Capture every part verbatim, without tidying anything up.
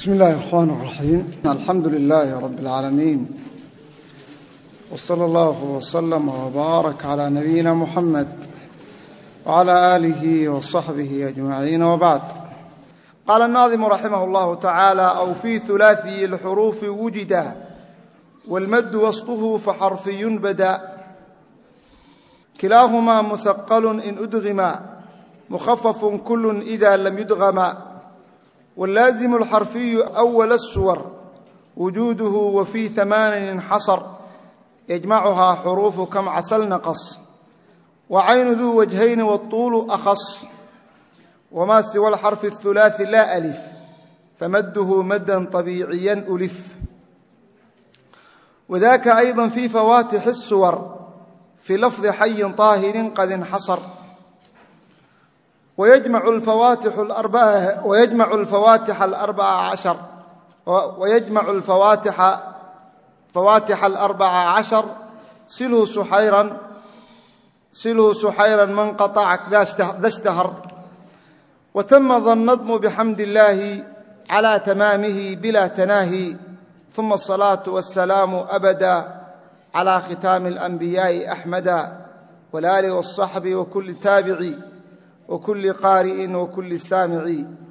بسم الله الرحمن الرحيم الحمد لله رب العالمين وصلى الله وسلم وبارك على نبينا محمد وعلى آله وصحبه أجمعين وبعد. قال الناظم رحمه الله تعالى: أو في ثلاثي الحروف وجدا والمد وسطه فحرفي بدا كلاهما مثقل إن أدغما مخفف كل إذا لم يدغما واللازم الحرفي أول السور وجوده وفي ثمان انحصر يجمعها حروف كم عسل نقص وعين ذو وجهين والطول أخص وما سوى الحرف الثلاث لا ألف فمده مدا طبيعيا ألف وذاك أيضا في فواتح السور في لفظ حي طاهر قد انحصر ويجمع الفواتح الأربعة ويجمع الفواتح الأربعة عشر ويجمع الفواتح فواتح الأربعة عشر سله سحيرا سله سحيرا من قطعك ذا اشتهر وتم ذا النظم بحمد الله على تمامه بلا تناهي ثم الصلاة والسلام أبدا على ختام الأنبياء أحمدا والآل والصحب وكل تابعي وكل قارئ وكل سامع.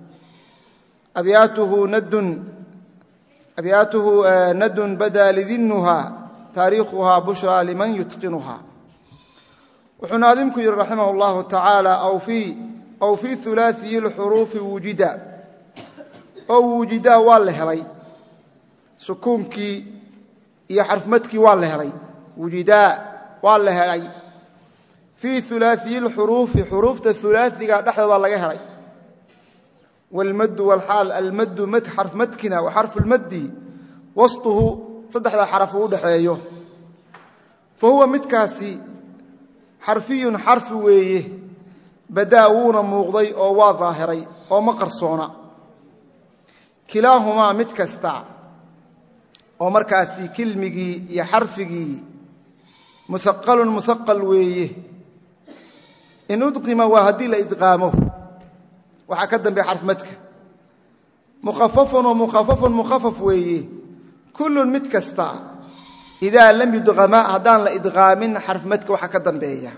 أبياته ند أبياته ند بدا لذنها تاريخها بشرى لمن يتقنها. وحناظمك رحمه الله تعالى: أو في أو في ثلاثي الحروف وجدا أو وجدا والهري سكونك يا حرف مدك والهري وجدا والهري في ثلاثي الحروف حروف الثلاثي قاعد دحدها laga helay والمد والحال المد مد حرف مدكنا وحرف المد وسطه صدخدا حرف u dhaxeeyo فهو midkaasi حرفي حرف weeye badaawuna muuqday oo waa dhaahiray oo ma qarsoona kilahuma mid kasta oo markaasi kilmigi iyo xarfigi مثقل مثقل weeye إن أدغم وهدي لإدغامه وحكدم بحرف متك مخفف ومخفف مخفف ويه كل متكستا إذا لم يدغم هدان لإدغام حرف متك وحكدم بيه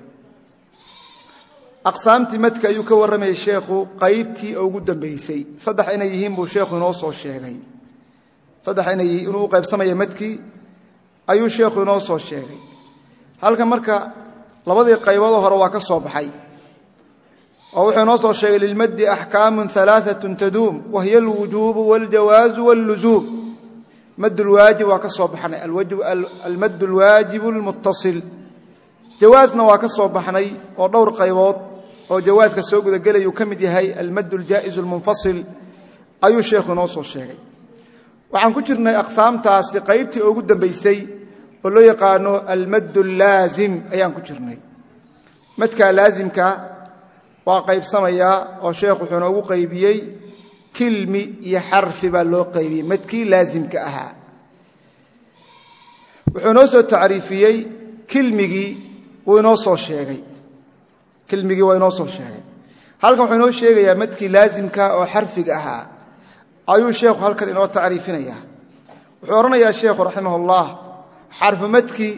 أقسامتي متك يكور رمي الشيخ قيبتي أو قدام بيسي صدح إنه يهيم الشيخ ونوصو الشيخي صدح إنه يهيم قيب سمي متكي أيو الشيخ ونوصو الشيخي هل كان مركا لبدي قيبضه هره waa ka soo baxay oo wuxuu noo soo sheegay lilmad ahkaam thalathatun tadum wa hiya alwujub waljawaz walluzum mad alwajib waa ka soo baxnay alwajib almad alwajib almuttasil jawazna waa ka soo baxnay oo dhowr qaybood oo jawazka soo guda galay uu kamid yahay almad aljaiz almunfasil ayu sheekhu noo soo sheegay waxaan ku jirnay aqsaamtaasi qaybtii ugu dambeysay ولو يقانو المد اللازم أيام كجرني مدك لازم كا وقيب سمايا أو شيخ حنو قيبيي كلمة يحرف باللو قيبي مدك لازم كأها وحنوسو تعريفيي كلمة ونوصو شيء كلمة ونوصو شيء هل كم حنو شيء يا مدك لازم كا أو حرف كأها أيو شيخ هل كان إنه تعريفنا يا وحورنا يا شيخ رحمه الله حرف مدكي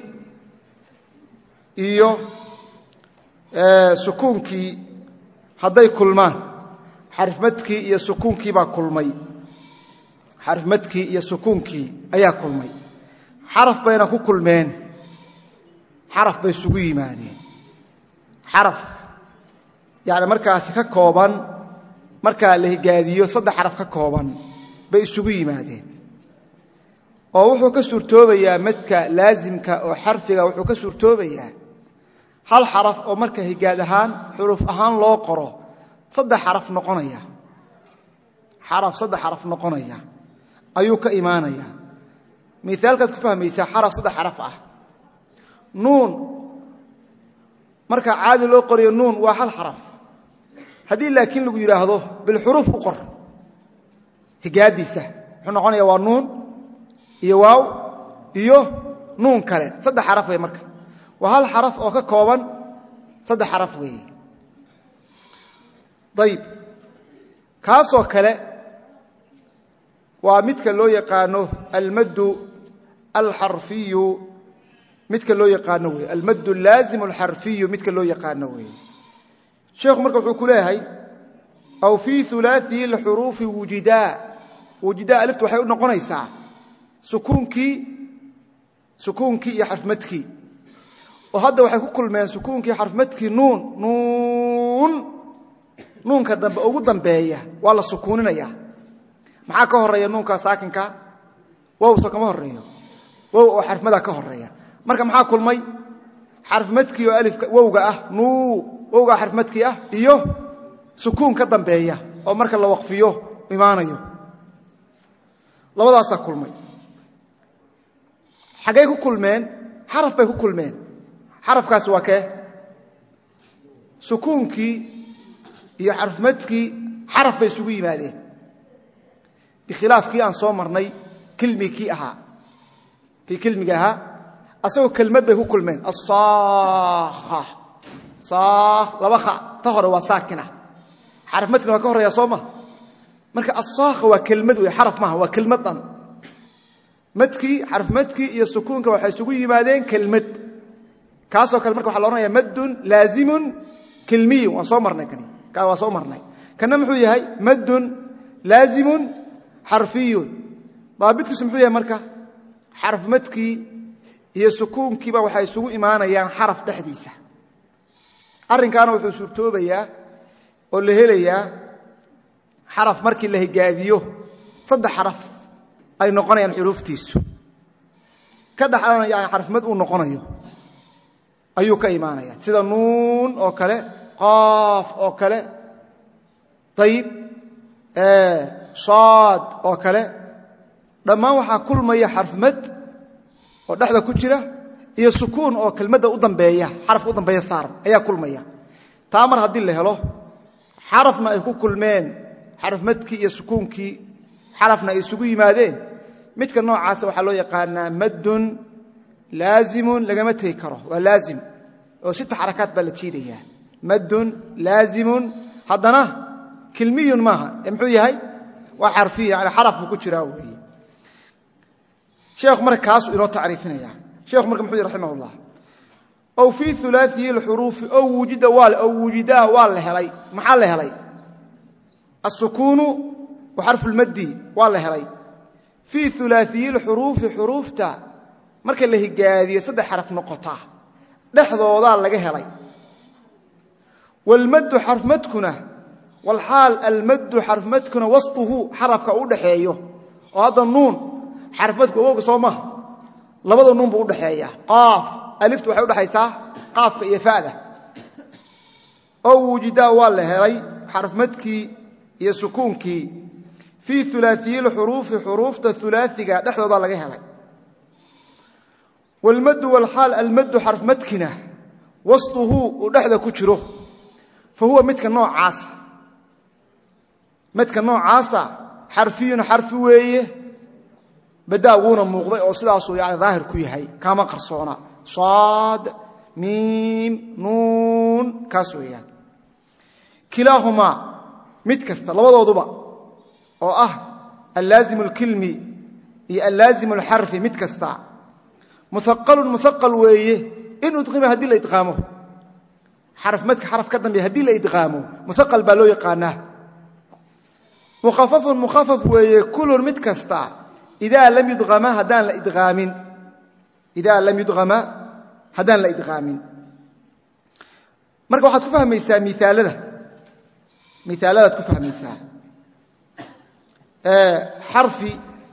iyo ee sukuunki haday kulmaan xarf madki iyo sukuunki ba kulmay xarf madki iyo sukuunki ayaa kulmay xaraf bayna ku kulmeen xaraf bay isugu yimaadeen xaraf yaani markaas ka kooban marka la higaadiyo saddex xaraf ka kooban bay isugu yimaadeen oo wuxuu ka suurtoobayaa madka laazimka oo xarfiga wuxuu ka suurtoobayaa hal xaraf oo marka higaad ahaan xuruf ahaan loo qoro saddex xaraf noqonaya xaraf saddex xaraf noqonaya ayuu ka iimaanaya miisaalka ku fahmaysaa xaraf saddex xaraf ah nuun marka caadi loo qoriyo nuun waa hal xaraf hadii laakiin lagu yiraahdo bil xuruf u qor higaadiisa wuxuu noqonayaa waa nuun iyo waaw iyo nuun kale saddex xaraf way marka waa hal xaraf oo ka kooban saddex xaraf way dayib kaasoo kale ومثل لو يقانو المد الحرفي مثل لو يقانو المد اللازم الحرفي مثل لو يقانو شيخ مركب حكولهي أو في ثلاثي الحروف وجداء وجداء ألفت وحي نقونيسا سكونكي سكونكي يا حرف مدكي وهذا وحي كل من سكونكي حرف مدكي نون نون نون كدنب ugu dambeeya waa la sukuuninaya maxaa ka horeeya nuunka saakinka waaw soo kama horeeyo waaw oo xarfmada ka horeeya marka maxaa kulmay xarf madki oo alif waawga ah nuu waawga xarf madki ah iyo sukuun ka dambeeya oo marka la waqfiyo imaanayo labadaas kulmay xagay ku kulmeen xaraf bay ku kulmeen xarafkaas waa kee sukuunkii iyo xarf madki xaraf bay isugu yimaadeen bikhilaafkii aan soo marnay kelmigii ahaa kii kelmiga ahaa asagoo kelmad bay ku kulmeen as-saakha saakh laba kha ta hore waa saakina xarf madkina waa ka horeeya sooma marka as-saakha waa kelmad way xaraf maaha waa kelmadan madki xarf madki iyo sukuunka waxay isugu yimaadeen kelmad kaasoo kale marka waxa la oranayaa madun laazimun kelmi waa soo marnay kani كوا سو مرناي كنا محو يahay مد لازم حرفي ضابط كسمحو يahay marka حرف مدكي iyo sukuunki ba waxay isugu iimaanayaan xaraf dhaxdiisa arinkaana wuxuu suurtoobayaa oo la helayaa xaraf markii la higaadiyo saddex xaraf ay noqonayaan xuruftiisu ka dhaxalana yahay xarf mad uu noqonayo ayuu ka iimaanaya sida nuun oo kale قاف أو كلا طيب آه صاد أو كلا لما وحى كل ما يحرف مد ونحن كجرة هي سكون أو كلمة قدام بيا حرف قدام بيا صار هي كل ما تامر هدي اللي هلو حرفنا يكون كل مين حرف مد كي يسكون كي حرفنا يسكوي مادين متك النوع عاصي وحلو يقالنا مد لازم لجمته كره ولازم وست حركات بلتشيدية مد لازم حضنا كلمي معها محوي هاي وحرفية على حرف بكتشراوي شيخ مركاس إنه تعريفنا يعني شيخ مركب محوي رحمه الله أو في ثلاثي الحروف أو وجد وال أو وجدا وال هلي محل هلي السكون وحرف المد وال هلي في ثلاثي الحروف حروف تا مركب اللي هي جاذية صد حرف نقطة لحظة وضع لقى هلي والمد حرف مدكنه والحال المد حرف مدكنه وسطه حرف كودخيو وهذا النون حرف مدك اوغ سوما لبد النون بو دخيا قاف الف waxay u dhaxaysaa qaafka iyo faada oo wujida wala helay xarf madki iyo sukuunki fi thulathi al-huruf huruf thulaathiga dhaxdooda laga helay والمد والحال المد حرف مدكنه وسطه ودخدا ku jiro فهو متك نوع عاصة متك نوع عاصة حرفي حرف ويه بداونا موقضي أو سلاسو يعني ظاهر كويهي كما قرصونا صاد ميم نون كاسويا كلاهما متكست لبضو ضبا أو أه اللازم الكلمي اللازم الحرفي متكستا مثقل مثقل ويه إنه تقيم هدي اللي يتقامه حرف مدك حرف كدن بهدي لا ادغامه مثقل بالو يقانه مخفف مخفف وكل متكستا اذا لم يدغم هدان لا ادغام اذا لم يدغم هدان لا ادغام marka waxaad ku fahmaysaa miisaalada miisaalada ku fahmaysaa ee harfi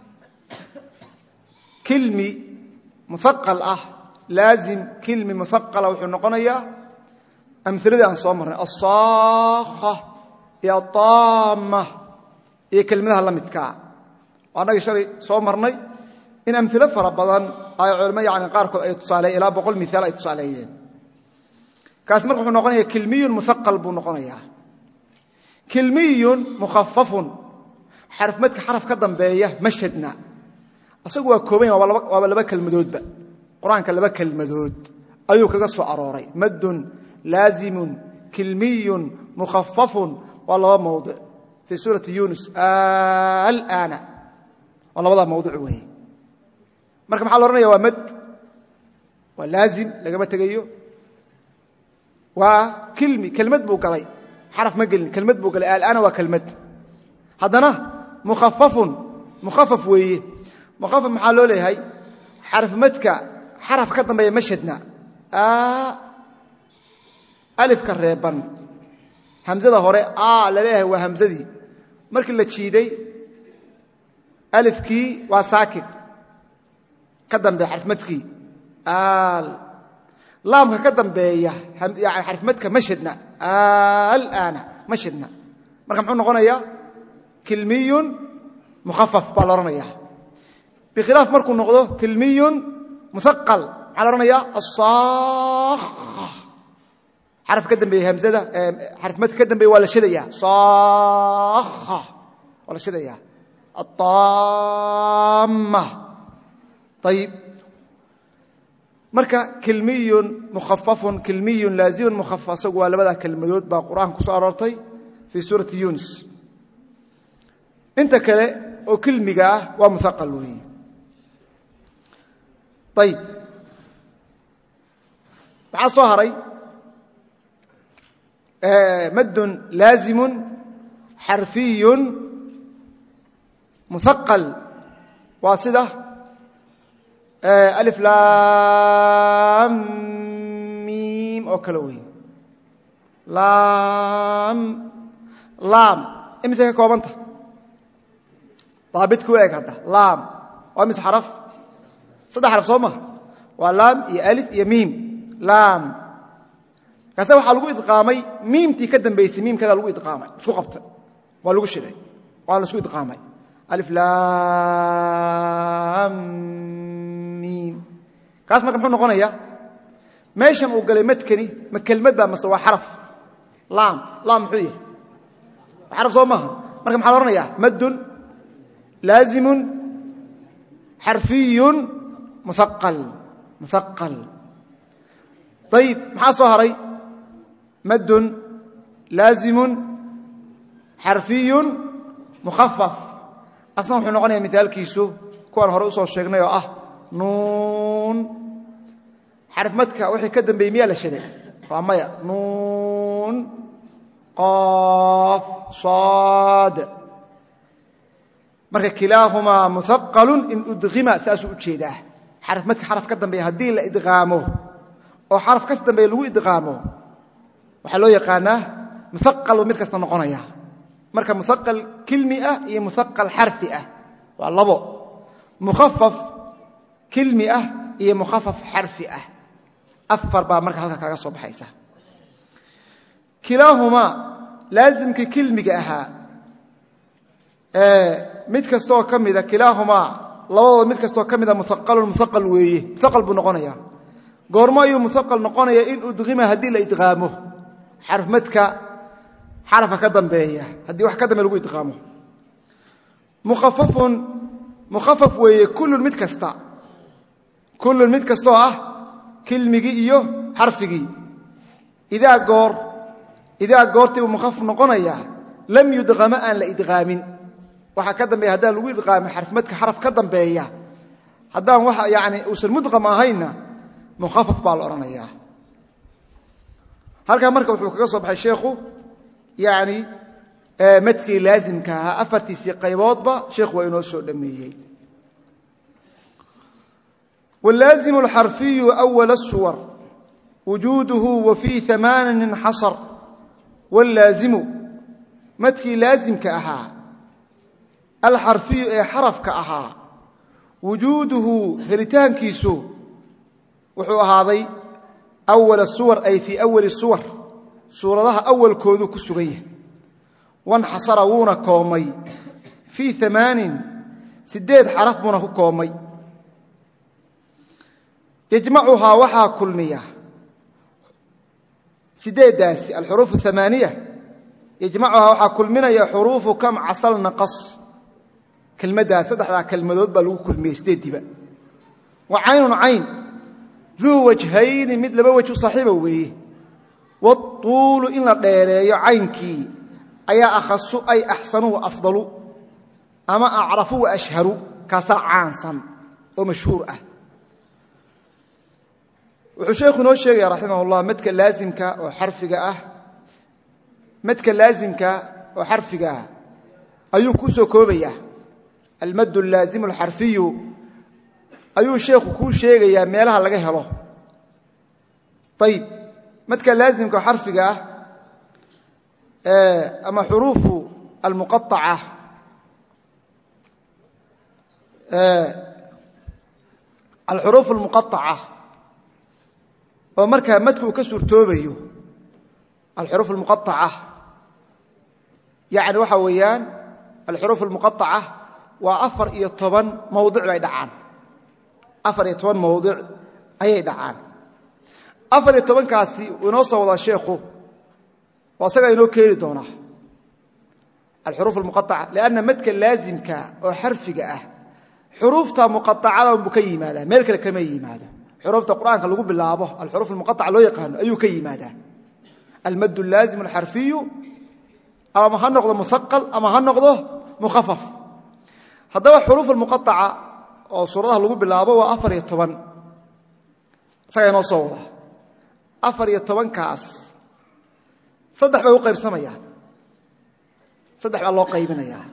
kelmi مثقل ah لازم كلمه مثقله wuxuu noqonayaa أمثلة عن صامر الصاخة يا طامة هي كلمة هلا متكع وأنا يشري صامرني إن أمثلة فربضان أي علماء يعني قارك اتصالي إلى بقول مثال اتصاليين كاسمر كنا نقول كلمي مثقل بنقولها كلمي مخفف حرف متك حرف كذا بيه مشهدنا أسقوا كوبين ولا بك ولا بك المدود بقى قرآن كلا بك المدود أيوة كقصة عراري مد لازم كلمي مخفف والله موضع في سورة يونس آه الآن labada mawduuc weeye marka maxaa la oranayaa waa mad waa laazim lagama tagayo waa kelmi kelmad buu galay xaraf ma gelin kelmad buu galay al'aana waa kelmad haddana mukhaffafun mukhaffaf weeye mukhaffaf maxaa loo leeyahay xaraf madka xaraf ka dambeeya mashadna alif ka reeban hamzada hore a la leeyahay waa hamzadii markii la jiiday alifkii waa saakin ka dambeeya xaraf madkii al laamka ka dambeeya yani xaraf madka mashadna al'aana mashadna marka muxuu noqonayaa kilmiyun mukhaffaf baa la oranayaa bikhilaaf markuu noqdo kilmiyun muthaqal maxaa la oranayaa as-saakha xaraf ka dambeeya hamzada xaraf madka ka dambeeya waa la shadayaa saakha waa la shadayaa at-taamma ayib marka kilmiyun mukhaffafun kilmiyun laazimun mukhaffaf asagu waa labada kelmadood baa quraanka ku soo aroortay fi suurati yunus inta kale oo kilmiga ah waa muthaqal weeye ayib maxaa soo haray maddun laazimun xarfiyun muthaqal waa sida alif laam miim oo kale weeye laam laam imise ka koobanta daabit ku eeg hadda laam waa imise xaraf saddex xaraf soo maha waa laam iyo alif iyo miim laam kaase waxaa lagu idqaamay miimtii ka dambaysay miimkeedaa lagu idqaamay isku qabta waa lagu shiday waa la isku idqaamay alif laam miim kaas marka muxuu noqonayaa meeshan uu galay madkani ma kelmad baa mase waa xaraf laam laam muxuu yahay xaraf soo maaha marka maxaa la oranayaa maddun laazimun xarfiyun muthaqal muthaqal ayib maxaa soo haray maddun laazimun xarfiyun mukhaffaf asna wuxuu noqonayaa mithaalkiisu kuwaan hore u soo sheegnay oo ah nuun xaraf madka wixii ka dambeeyey miyaa la shaday waa maya nuun qaaf saad marka kilaahumaa muthaqalun in udghima saasuu u jeedaa xaraf madka xaraf ka dambeeya haddii la idqaamo oo xaraf kas dambeeya lagu idqaamo waxaa loo yaqaanaa muthaqal buu mid kasta noqonaya marka muthaqal kilmi ah iyo muthaqal xarfi ah waa labo mukhaffaf kilmi ah iyo mukhaffaf xarfi ah afar baa marka halka kaga soo baxaysa kilaahumaa laazimkii kilmiga ahaa mid kastoo ka mida kilaahumaa labadooda mid kastoo ka mida muthaqalun muthaqal weeye muthaqal buu noqonayaa goormo ayuu muthaqal noqonaya in udghima haddii la idqaamo xarf madka xarafa ka dambeeya haddii wax ka dambeeya lagu idqaamo mukhaffafun mukhaffaf weeye kullun mid kasta kullun mid kastoo ah kilmigii iyo xarfigii idaa goor idaa goortii buu mukhaffaf noqonayaa lam yudqama aan la idqaamin waxa ka dambeeya haddaan lagu idqaamo xarf madka xaraf ka dambeeya haddaan waxa yani uusan mudqam ahayna mukhaffaf baa la odhanayaa halkaa marka wuxuu kaga soo baxay sheekhu yani madkii laazimka ahaa afartiisii qayboodba sheekhu waa inoo soo dhameeyey wallaazimu alxarfiyu awala الsuwar wujuuduhu wa fii amaanin inxasar wallaazimu madkii laazimka ahaa alxarfiyu ee xarafka ahaa wujuuduhu helitaankiisu wuxuu ahaaday awala suwar ay fii awali suwar suuradaha awalkoodu ku sugan yahay wanxasara wuuna koomay fii amaanin sideed xaraf buuna ku koomay yajmacuhaa waxaa kulmiya sideeddaasi alxuruuf amaaniya yajmacuhaa waxaa kulminaya xuruufu kam casal naqas kelmaddaas saddexdaa kelmadood baa lagu kulmiyey sideeddiiba wa caynun cayn duu wajhayni mid laba waj u saaxiiba weeye watuulu in la dheereeyo caynkii ayaa akhasu ay axsanu wa afdalu ama acrafu wa ashharu kaasaa caansan oo mashhuur ah wuxuu sheekhu noo sheegaya raximahullah madka laazimka oo xarfiga ah madka laazimka oo xarfiga ah ayuu ku soo koobaya almad allaazim alxarfiy ayuu sheekhu ku sheegaya meelaha laga helo طيب madka laazimka oo xarfiga ah ee ama xuruufu almuqatta'a ee alxuruuf almuqatta'a oo marka madku ka suurtoobayo alxuruuf almuqatta'a yaani waxa weeyaan alxuruuf almuqatta'a waa afar iyo toban mawduuc bay dhacaan afar iyo toban mawduuc ayay dhacaan afar iyo toban kaasi inoo soo wada sheekhu wasaga inoo keeni doona alxuruuf almuqatta'a laana madka laazimka oo xarfiga ah xuruufta muqattacada uu ka yimaada meel kale kama yimaado xuruufta quraanka lagu bilaabo alxuruuf almuqatta'a loo yaqaan ayuu ka yimaada almad allaazim alxarfiy ama ha noqdo musaqqal ama ha noqdo mukhaffaf hadaba xuruuf almuqatta'a oo suuradaha lagu bilaabo waa afar iyo toban saga inoo soo wada afar iyo toban kaas saddex bay u qaybsamayaan saddex baa loo qaybinayaa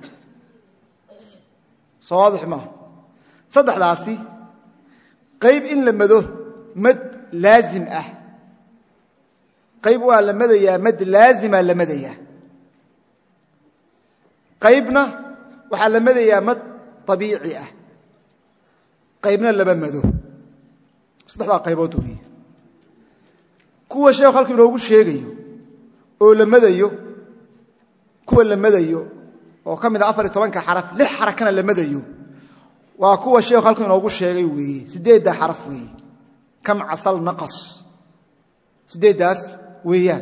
sawaadix ma saddexdaasi qayb in la mado mad laazim ah qayb waa la madayaa mad laazima la madayaa qaybna waxa la madayaa mad tabiici ah qaybna laba mado saddexda qaybood weey kuwa sheekhu halkii inoogu sheegayo oo la madayo kuwa la madayo oo kamid ah afar iyo toban ka xaraf lix xarakana la madayo waa kuwa sheekhu halkii inoogu sheegay weey sideeda xaraf weey kam asal naqas sideedaas weeyaan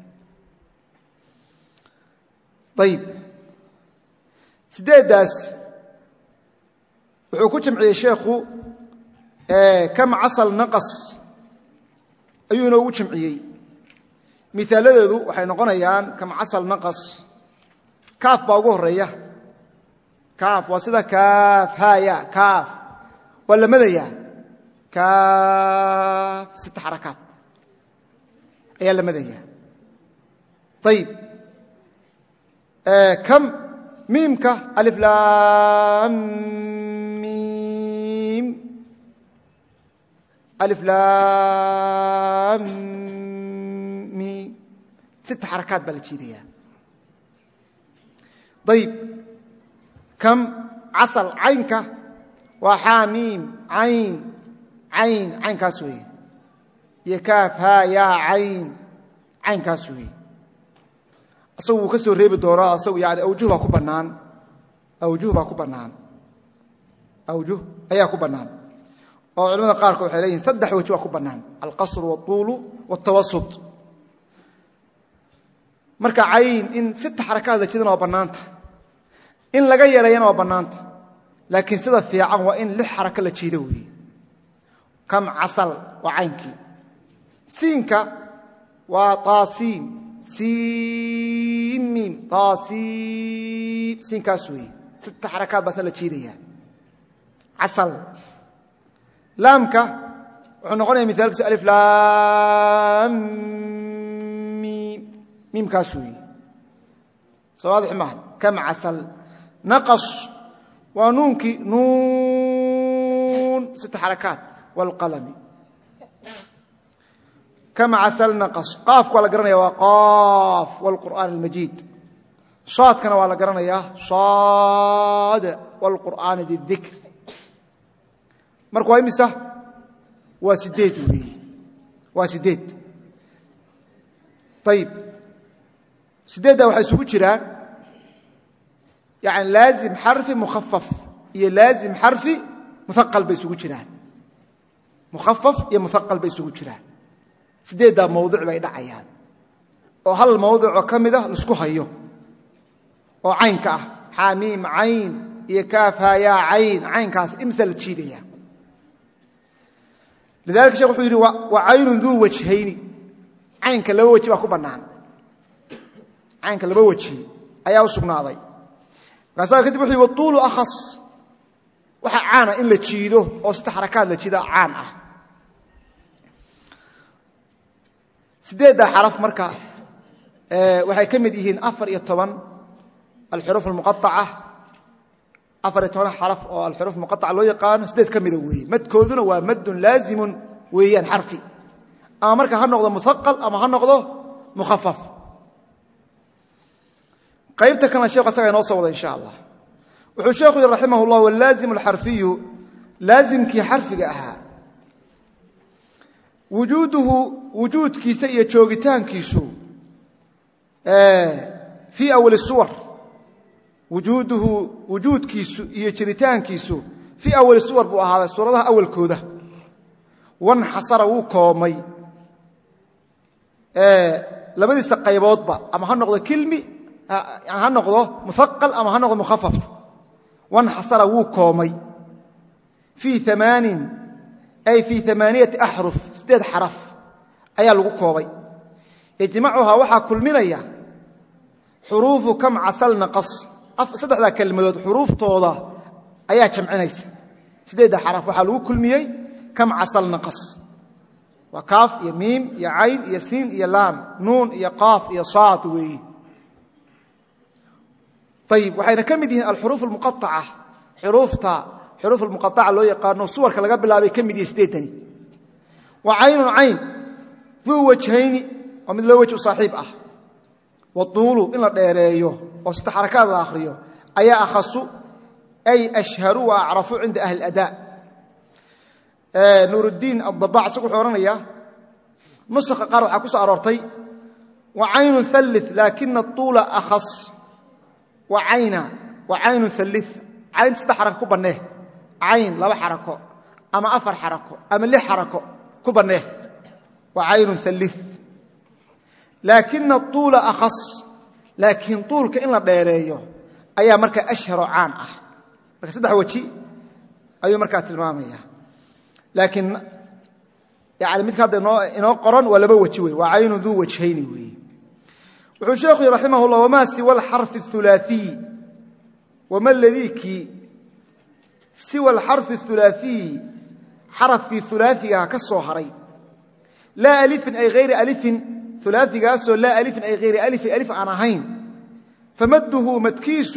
طيب sideedaas wuxuu ku jamciyay sheekhu ee kam asal naqas ayuu inoogu jamciyay misaaladeedu waxay noqonayaan kam asal naqas kaaf baa ugu horeeya kaaf waa sida kaaf ha ya kaaf wala madaya kaaf ست حركات ayaa la madaya طيب آه كم ميمك الف لام ميم الف لام ميم ست حركات بالجيديه طيب كم عسل عينك وحاميم عين عين عين كاسوي يكاف ها يا عين عين كاسوي أسوي كسر ريب الدورة أسوي يعني أوجهها كبنان أوجهها كبنان أوجه أيها كبنان أو علمنا قارك وحلين صدح وجهها كبنان القصر والطول والتوسط مركا عين إن ست حركات كذا وبنانت إن لقي رينا وبنانت لكن سيدا في عام وإن لح حركة لتشيدوي كم عسل وعينك سينك وطاسيم سين ميم طاسيم سين كاسوي ست حركات بس لتشيدية عسل لامك ونقول مثال ألف لام ميم ميم كاسوي صواضح معا كم عسل نقص ونونك نون ست حركات والقلم كم عسل نقص قاف ولا قرنا يا وقاف والقرآن المجيد صاد كان ولا قرنا يا صاد والقرآن ذي الذكر مركو امسه واسديد وي واسديد طيب سديده waxay isugu jiraan يعني لازم حرف مخفف هي لازم حرف مثقل بيسوق جيران مخفف يا مثقل بيسوق جيران سديدا موضوع باي دحيان او هل موضوع كميده لسكو هيو او عينك اه حاميم عين يا كاف ها يا عين عين كاس امثل تشيديا لذلك الشيخ يقول وعين ذو وجهين عينك لو وجه با كبنان عينك لو وجه ايا وسغناداي قاسا كدب وحي والطول اخص waxa caana in la jiido oo sita xarakaad la jiida caan ah sideeda xaraf marka ee waxay kamid yihiin afar iyo toban الحروف المقطعة أفر toban حرف أو الحروف المقطعة لو يقان سديد كميدا وي مد كودنا ومد لازم ويان حرفي أما مركا هنقضه مثقل أما هنقضه مخفف قيبتا كان الشيخ أساقا نوصوه إن شاء الله وحو الشيخ رحمه الله واللازم الحرفي لازم كي حرفي أها وجوده وجود كيسية شوغتان كيسو آه في أول السور وجوده وجود كيسو يجريتان كيسو في أول السور بو هذا السورة ده أول كودة وانحصر وكومي آه لما دي سقيبات با أما هنقضي كلمة آه يعني هنقضه مثقل أما هنقضه مخفف وانحصر وكومي في ثمان أي في ثمانية أحرف سديد حرف أي لغو يجمعها وحا كل منيا حروف كم عسل نقص صدح ذا كلمة حروف طوضة أي جمعنيس سديد حرف وحا لغو كل ميي كم عسل نقص وكاف يا ميم يا عين يا سين يا لام نون يا قاف يا صاد وي طيب وحين كم دي الحروف المقطعة حروف تا حروف المقطعة لو يقارنوا صور كلا قبل لابي كم دي سديتني وعين عين ذو وجهين ومن له وجه صاحب أه والطول إن الديريو وست حركات الآخرية أي أخص أي أشهروا وأعرفوا عند أهل الأداء آه نور الدين الضباع سقو حورانيا نسخ قارو عكوس أرورتي وعين ثلث لكن الطول أخص وعين وعين ثلث عين ست حركة كبناه عين لaba حركة أما أفر حركة أما لح حركة كبناه وعين ثلث لكن الطول أخص لكن طول كإن الديريو أي مركة أشهر عان أه مركة سدح وجهي أي مركة المامية لكن يعني مثل هذا إنه قرن ولا بوجهي وعين ذو وجهين وي وحشيخي رحمه الله وما سوى الحرف الثلاثي وما الذي كي سوى الحرف الثلاثي حرف في ثلاثي كالصهري لا ألف أي غير ألف ثلاثي قاسو لا ألف أي غير ألف ألف عناهين فمده مدكيس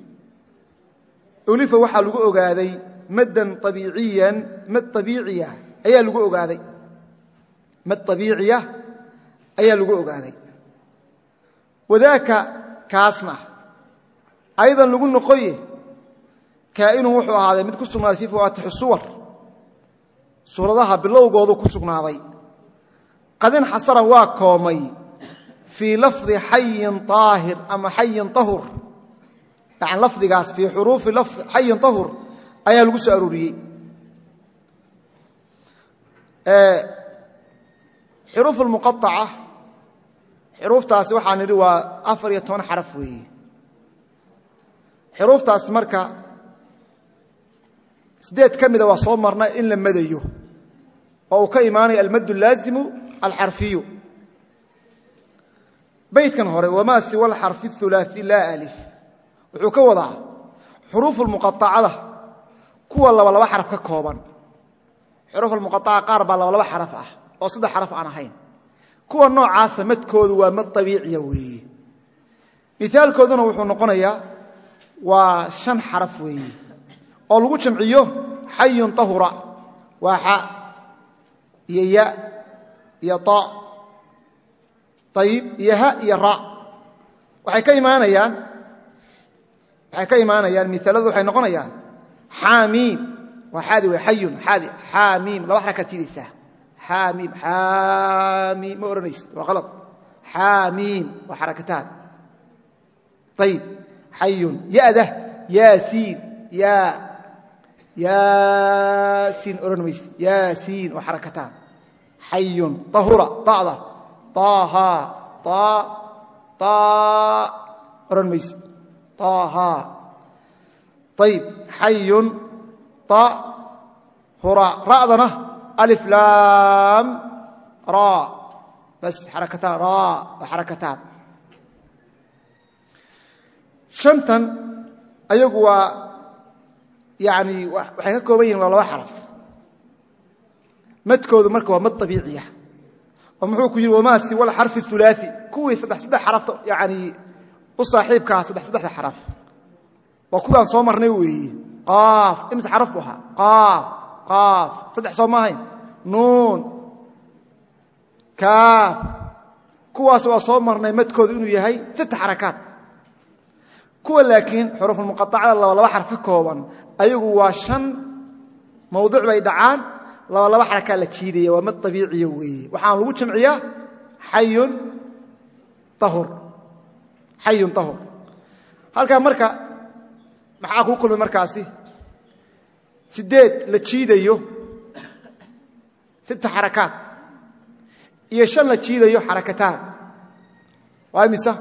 ألف وحا لقوء قاذي مدا طبيعيا مد طبيعية أي لقوء قاذي مد طبيعية أي لقوء قاذي وذاك كاسنا أيضا لقول نقيه كائنه وحو هذا مد كسرنا في فواتح الصور صورتها باللوغوده كسرناday قد انحصر واكومي في لفظ حي طاهر اما حي طهر يعني لفظيgaas في حروف لفظ حي طهر ayaa lagu soo arooriyay ee حروف المقطعه حروفtaas waxaan niri waa afar iyo toban xaraf weey حروفtaas marka سديد كميدا وصو مرنا إن لم مديو أو كإيماني المد اللازم الحرفي بيت كان هوري وما سوى الحرف الثلاثي لا ألف وحكو وضع حروف المقطعة كو الله ولا حرف ككوبا حروف المقطعة قاربة الله ولا حرف أه أو صد حرف أنا هين كو النوع عاصة مد كود ومد طبيعي وي مثال كودنا وحو نقنيا وشن حرف وي oo lagu jamciyo hayyun tahura wa ha ya ya ta tayib ya ha ya ra waxay ka iimaanayaan waxay ka iimaanayaan misaladu waxay noqonayaan hamim wa hadi wa hayyun hadi hamim laba xaraka tidisa hamim hamim ma oranayst waa qalad hamim wa harakatan tayib hayyun ya da yasin ya ياسين أورنويس ياسين وحركتان حي طهرة طاء طه طاء طاء أورنويس طه طيب حي طاء هراء راء ألف لام راء بس حركتان راء وحركتان شنتن أيقوا yani waxay ka kooban yihiin laba xaraf madkoodu marka waa mad tabiiciya oo muxuu ku yiri wama si wal harf thulathi kuwi saddex saddex xaraf yani u saaxiibka saddex saddex xaraf waa kuwan soo marnay weey qaaf imsa xarafuha qaaf qaaf saddex soo maahayn nuun kaaf kuwaas waa soo marnay madkoodu inuu yahay saddex xarakaad kuwa laakiin xuruf muqattacada laba laba xaraf ka kooban ayagu waa shan mawduuc bay dhacaan laba laba xaraka la jiidaya waa mid tabiiciya weeye waxaan lagu jamciyaa hayyun tahur hayyun tahur halka marka maxaa ku kulmay markaasi sideed la jiidayo saddex xarakaad iyo shan la jiidayo xarakataan waa imisa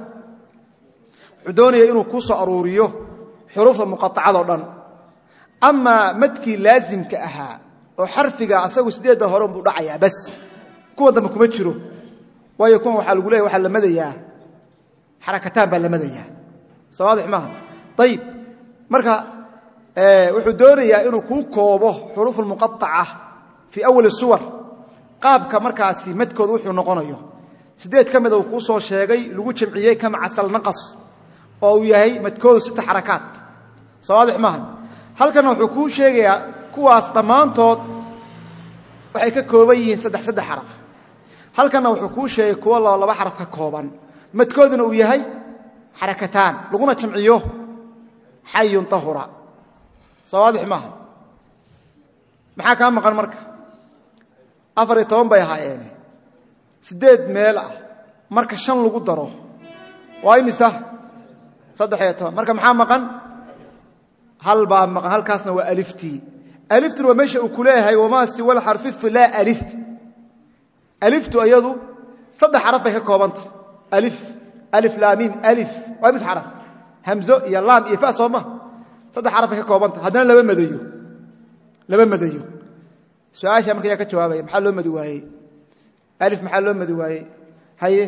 doonaya inuu ku soo aruuriyo xuruufta muqattacada dhan ama madkii laazimka ahaa oo xarfiga asagu sideeda hore buu dhacayaa bas kuwa dambe kuma jiro waayo kuwa waxa lagu leeyahay waxa la madayaa xarakataan baa la madayaa sawaadix ma tayib marka ee wuxuu doonayaa inuu ku koobo xuruuful muqattaca fi awal suwar qaabka markaasi madkoodu wuxuu noqonayo sideed kamid uu ku soo sheegay lagu jamciyay kama asal naqas oo yahay madkoodu saddex xarakaad sawaadix ma halkan wuxuu ku sheegayaa kuwaas dhamaantood waxay ka kooban yihiin saddex saddex xaraf halkan wuxuu ku sheegay kuwa laba xaraf ka kooban madkooduna uu yahay xarakataan laguna jamciyo hayyun tahura sawaadix ma maxaa ka maqan marka afar iyo toban bay ahaayeen sideed meel ah marka shan lagu daro waa imisa saddex iyo toban marka maxaa maqan hal baa maqan halkaasna waa aliftii aliftu waa meesha uu ku leeyahay wama si wal harfi la alif aliftu ayadu saddex xaraf bay ka koobantay alif alif lam mim alif waa mid xaraf hamzo iyo lam iyo fa sooma saddex xaraf bay ka koobantay hadana laba madayo laba madayo su'aasha markay ka jawaabay maxaa loo madi waayay alif maxaa loo madi waayay haye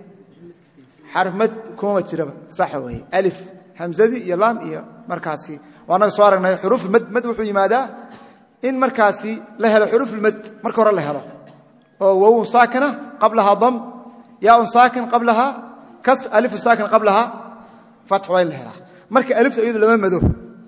xarf mad kuma jiraba sax way alif hamzadi iyo lam iyo markaasi waana soo aragnay xuruf mad mad wuxuu yimaadaa in markaasi la helo xuruf mad marka hore la helo oo waw saakina qablaha dam ya saakin qablaha kas alif saakin qablaha fath way la hela marka alif ayadu lama mado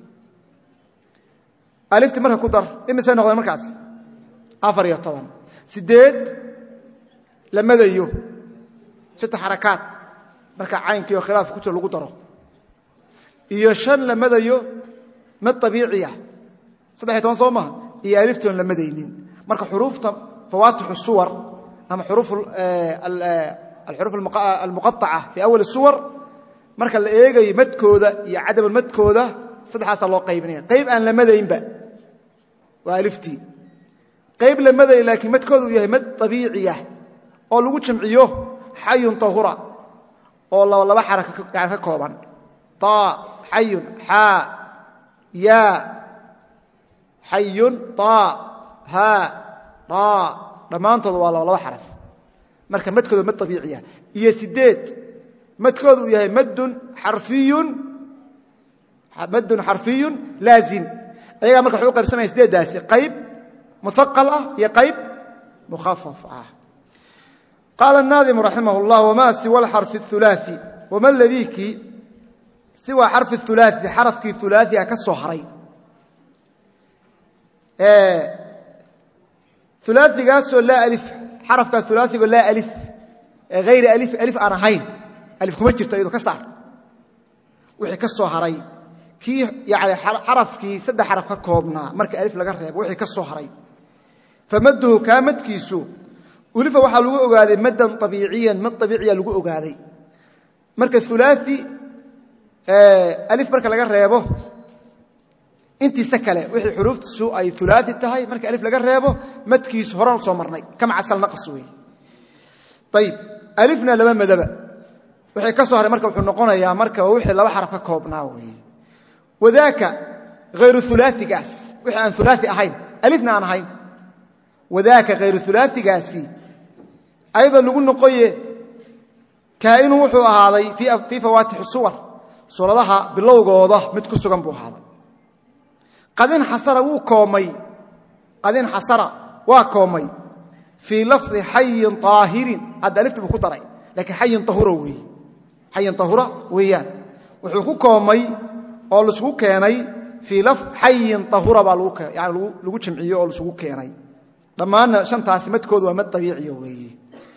alifta marka ku dar imisa noqdo markaasi afar iyo toban sideed la madayo saddex xarakaad marka caynka iyo khilaaf ku jiro lagu daro iyo shan la madayo mid tabiiciya saddex iyo toban Soomaa iyo aliftan la madaynin marka xuruufta fawaatih suwar ama xuruf al-huruf al-muqatta'a fi awal suwar marka la eegayo madkooda iyo cadab madkooda saddexaas loo qaybinaya qayb aan la madaynba waa alifti qayb la maday laakiin madkoodu yahay mad tabiiciya oo lagu jamciyo hayyun tahura oo laba xaraka ka kooban ta hayyun ha ya hayyun ta ha ra dhamaantood waa laba xaraf marka madkoodu mad tabiiciya iyo sideed madkoodu yahay madun harfiyun madun harfiyun laazim ayaga marka wuxuu qaybsanayaa sideedaasi qayb مثقل يا قيب مخفف آه. قال الناظم رحمه الله وما سوى الحرف الثلاثي وما الذيك سوى حرف الثلاثي حرف كي ثلاثي كالصهري آه. ثلاثي قاسوا لا ألف حرف كالثلاثي ولا ألف آه. غير ألف ألف أرهين ألف كمجر تأيضا كسر وحي كالصهري كي يعني حرف كي سد حرف كوبنا مرك ألف لقرب وحي كالصهري فمده كامد كيسو ولف waxa lagu ogaaday madan tabiiciyan mad tabiiciya lagu ogaaday marka thulathi ee alif marka laga reebo intii sakale wixii xuruuftu ay thulathi tahay marka alif laga reebo madkiis horan soo marnay kama asal naqas weey tayib alifna lama madaba wixii ka soo haray marka wuxuu noqonayaa marka wixii laba xaraf ka koobnaa weey wadaaka غير ثلاثي قاس wixii aan thulathi ahayn alifna aan ahayn وذاك غير ثلاثي قاسي أيضا نقول نقول كائن وحو هذا في في فواتح الصور صورتها باللوغ واضح متكسو جنبه هذا qadin xasara wuu koomay qadin xasara waa koomay fi lafzi hayyin taahirin hadda aliftu ku daray laakiin hayyin tahura weey hayyin tahura weeyaan wuxuu ku koomay oo la isku keenay fi lafz hayyin tahura baa lagu keenay yani lagu jimciyo oo la isku keenay dhamaan shantaasi madkoodu waa mad dabiici weey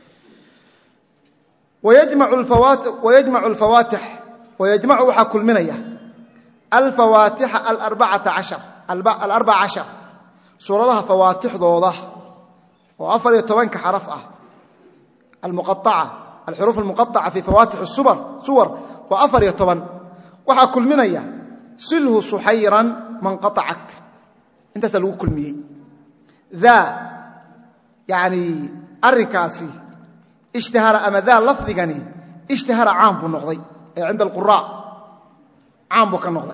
ويجمع الفواتح ويجمع الفواتح ويجمع وحكل منيا الفواتح الأربعة عشر الأربع عشر سورة فواتح ضوضة وأفر يتوانك حرفة المقطعة الحروف المقطعة في فواتح الصور صور وأفر يتوان وحكل منيا سله صحيرا من قطعك انت سلوك كل مي ذا يعني الركاسي اشتهر أما ذا لفظي اشتهر عام بالنقضي عند القراء عام بك النقضي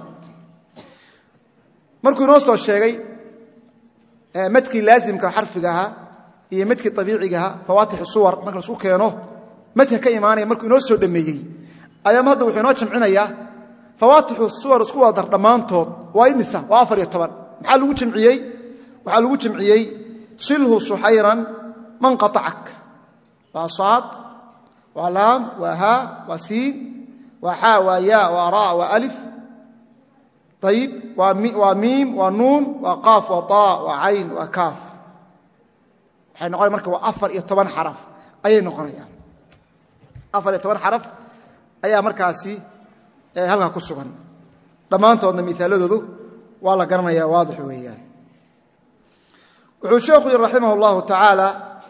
مركو نوصل الشيء متكي لازم كحرف جها هي متكي طبيعي جها فواتح الصور مركو سوق كيانه متى كإيمانية مركو نوصل دميجي أيام هذا وحناش معنا يا فواتح الصور سكوا در دمان توت وإنسا وافر يتبر محل وجه معي محل وجه معي سله صحيرا من قطعك وصاد ولام وها وسين وحاء وياء وراء وألف طيب وميم ونون وقاف وطاء وعين وكاف حين نقول مركب وأفر يتبان حرف أي نقول يعني أفر يتبان حرف أي مركاسي هلها كسبان لما أنت أن مثال ذو والله قرنا يا واضح ويان وشيخ رحمه الله تعالى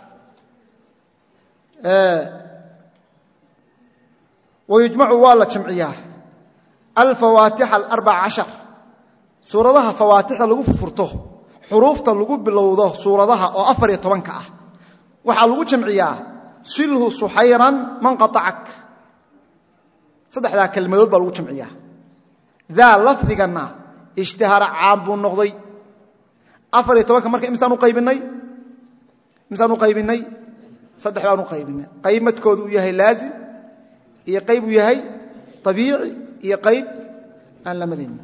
آه ويجمع والله جمعياه الفواتح الأربع عشر سورة فواتح لغو فرطه حروف لغو بلوضه سورة أو أفر يتوانك وحلغو جمعياه سله صحيرا من قطعك صدح ذا كلمة ذو بلغو جمعياه ذا لفظ قلنا اشتهر عام النغضي أفر يتوانك مركا إمسان قيبني إمسان قيبني صدح بانو قيبنا قيمة كودو يهي لازم هي قيب يهي طبيعي هي قيب أن لمدين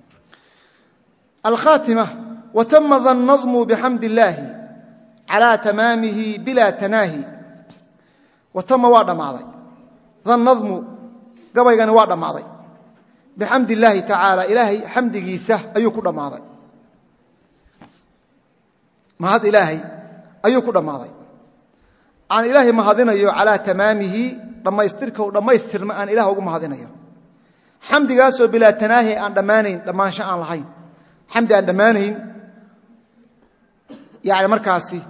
الخاتمة وتم ذا النظم بحمد الله على تمامه بلا تناهي وتم وعد معضي ذا النظم قبل كان وعد معضي بحمد الله تعالى إلهي حمد جيسه أيكو معضي ما هذا إلهي أيكو معضي عن إلهي مهدينيو على تمامه لما يستركه لما يسترم أن إله وقم مهدينيو حمد قاسو بلا تناهي عن دمانين لما شاء الله حمد عن دمانين يعني مركاسي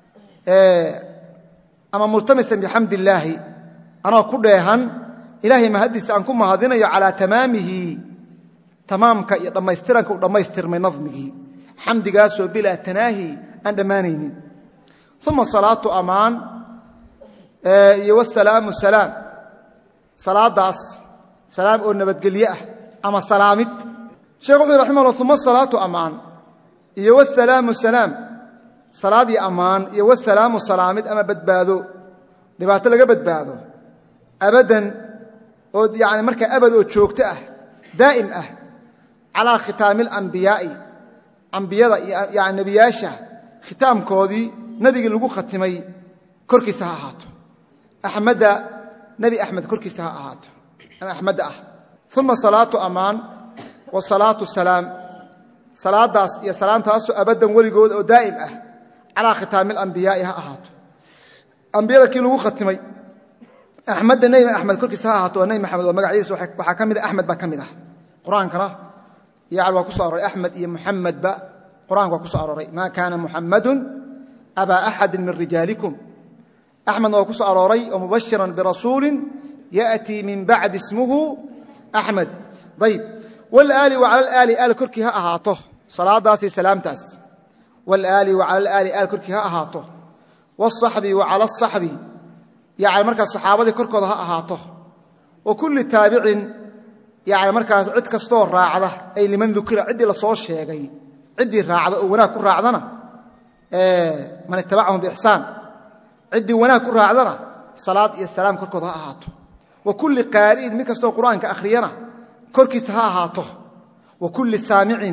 أما ملتمسا بحمد الله أنا كل يهن إلهي مهدس أنكم مهدينيو على تمامه تمامك لما يسترك لما يسترم نظمه حمد قاسو بلا تناهي عن دمانين ثم صلاة أمان والسلام والسلام صلاة داس سلام أو نبتقلية أما سلامت شيخ رحمه الله ثم الصلاة أمان والسلام والسلام صلاة أمان والسلام والسلامت أما بدبادو لبعت لك بدبادو أبدا يعني مركا أبدا وتشوكته دائم أه على ختام الأنبياء أنبياء يعني نبياشة ختام كودي نبي لغو ختمي كركي ساعاته أحمد نبي أحمد كركي ساعاته أحمد أه ثم صلاة أمان والصلاة السلام صلاة داس يا سلام تاسو أبدا ولقود أو دائم أه على ختام الأنبياء أهاته أنبياء كي لغو ختمي أحمد نبي أحمد كركي ساعاته ونبي محمد ومقع عيسو وحكم أحمد بكمده قرآن كنا يعلو كسر أحمد يا محمد با قرآن كسر ما كان محمد أبا أحد من رجالكم أحمد وكسر أراري ومبشرا برسول يأتي من بعد اسمه أحمد طيب والآل وعلى الآل آل كركها أهاته صلاة داسي سلام تاس والآل وعلى الآل آل كركها أهاته والصحبي وعلى الصحبي يعني مركز الصحابة كركها أهاته وكل تابع يعني مركز عد كستور راعده أي لمن ذكر عدي لصوص شيء عدي راعده وناك راعدنا إيه من اتبعهم بإحسان عدي وناك راعدنا صلاة السلام كركها أهاته وكل قارئ من كستور القرآن كأخرينا كركسها أهاته وكل سامع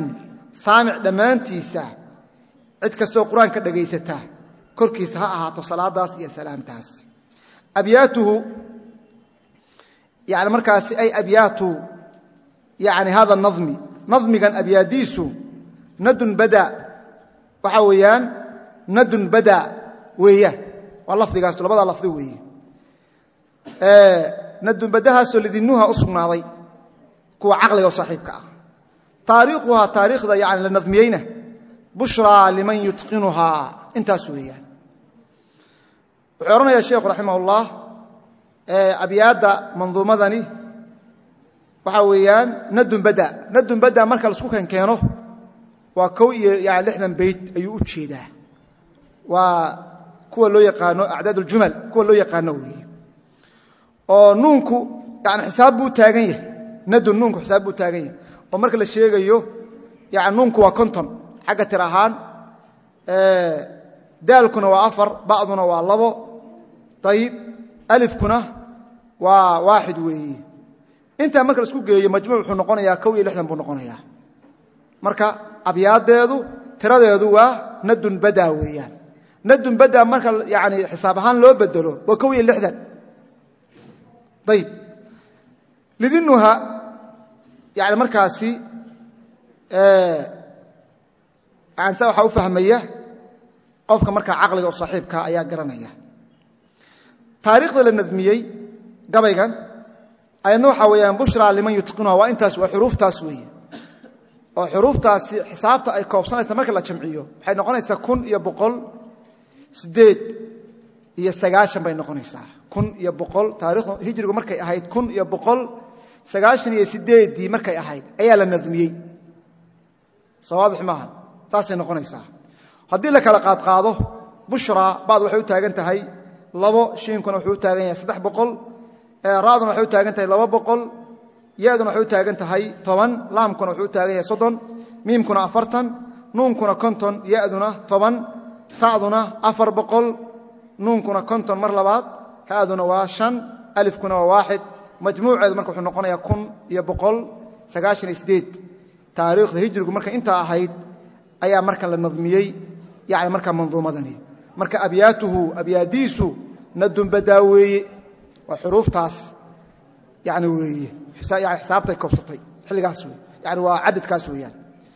saamic dhammaantiisa cid kastoo qur-aanka dhagaysata korkiisa ha ahaato salaadaas iyo salaamtaas abyaatuhu yani markaasi ay abyaatu yani hada nadmi nadmigan abyaadiisu nadun bada waxa weeyaan nadun bada weeyaan waa lafdigaas labada lafdi weeye ee nadun badahaasoo lidinuha u sugnaaday kuwa caqliga oo saaxiibka ah taariikhuha taariikhda yani la nadmiyeyna bushraa liman yutqinuhaa intaas weeyaan wuxuu oranayaa sheekhu raximahullah abyaadda manduumadani waxa weeyaan nadun bada nadun bada marka la isku keenkeeno waa kow iyo yani lixdan bayt ayuu u jeedaa waa kuwa loo yaqaano acdaad uljumal kuwa loo yaqaano weeye oo nuunku yani xisaab buu taagan yahay nadun nuunku xisaab buu taagan yahay oo marka la sheegayo yani nuunku waa konton xagga tir ahaan daalkuna waa afar ba'duna waa labo ayib alifkuna waa waaxid weeye intaa marka la isku geeyo majmuuc wuxuu noqonayaa kow iyo lixdan buu noqonayaa marka abyaadeedu tiradeedu waa nadun bada weeyaan nadun bada marka yani xisaab ahaan loo bedelo waa kow iyo lixdan ayib lidinuha yani markaasi aansa waxa u fahmaya qofka marka caqliga oo saaxiibka ayaa garanaya taariikhda la nadmiyey gabaygan ayadna waxa weeyaan bushraa liman yutqinuha waa intaas waa xuruuftaas weeye oo xuruuftaasi xisaabta ay koobsanaysa marka la jamciyo waxay noqonaysaa kun iyo boqol sideed iyo sagaashan bay noqonaysaa kun iyo boqol taariikhdu hijrigu markay ahayd kun iyo boqol sagaashan iyo sideedii markay ahayd ayaa la nadmiyey sawaadix maaha taasay noqonaysaa haddii la kala qaadqaado bushraa baad waxay u taagan tahay labo shiinkuna wuxuu u taagan yahay saddex boqol raaduna waxay u taagan tahay laba boqol ya-duna waxay u taagan tahay toban laamkuna wuxuu u taagan yahay soddon miimkuna afartan nuunkuna konton ya-duna toban ta'duna afar boqol nuunkuna konton mar labaad haaduna waa shan alifkuna waa waaxid majmuuceedu marka wuxuu noqonayaa kun iyo boqol sagaashan iyo sideed taariikhda hijrigu marka intaa ahayd ayaa marka la nadmiyey yani marka manduumadani marka abyaatuhu abyaadiisu nadun badaa weeye waa xuruuftaas yani weeye yani xisaabtay koobsatay xilligaas wey yani waa cadadkaas weeyaan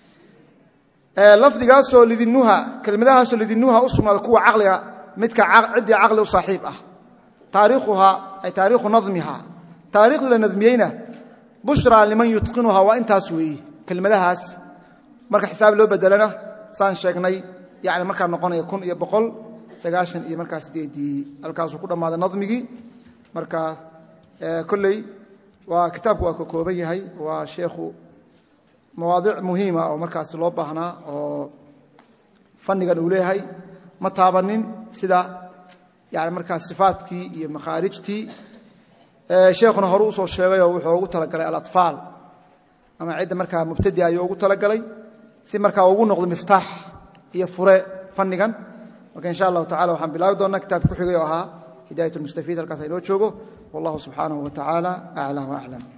lafdigaasoo lidinuha kelmadahaasoo lidinuha u sugnaada kuwa caqliga midka ciddii caqli u saaxiib ah taariikhuhaa ay taariikhu nadmihaa taariikhda la nadmiyeyna bushraa liman yutqinuhaa waa intaas weeye kelmadahaas marka xisaab loo bedelana saan sheegnay yani markaa noqonaya kun iyo boqol sagaashan iyo markaa sideedii halkaasuu ku dhammaaday nadmigii marka kolley waa kitaabku waa ka kooban yahay waa sheekhu mawaadiic muhiima oo markaas loo baahnaa oo fannigan uu leeyahay ma taabanin sida yani markaa sifaadkii iyo makhaarijtii sheekhuna hore usoo sheegayoo wuxuu ugu talagalay alatfaal ama cidda markaa mubtadi ayuu ugu talagalay si markaa ugu noqdo miftaax iyo fure fannigan marka insha allahu tacala waxaan bilaabi doonnaa kitaabka ku xigay oo ahaa hidaayat lmustafiid halkaas aynoo joogo wallahu subxaanahu wa tacaala aclaa wa aclam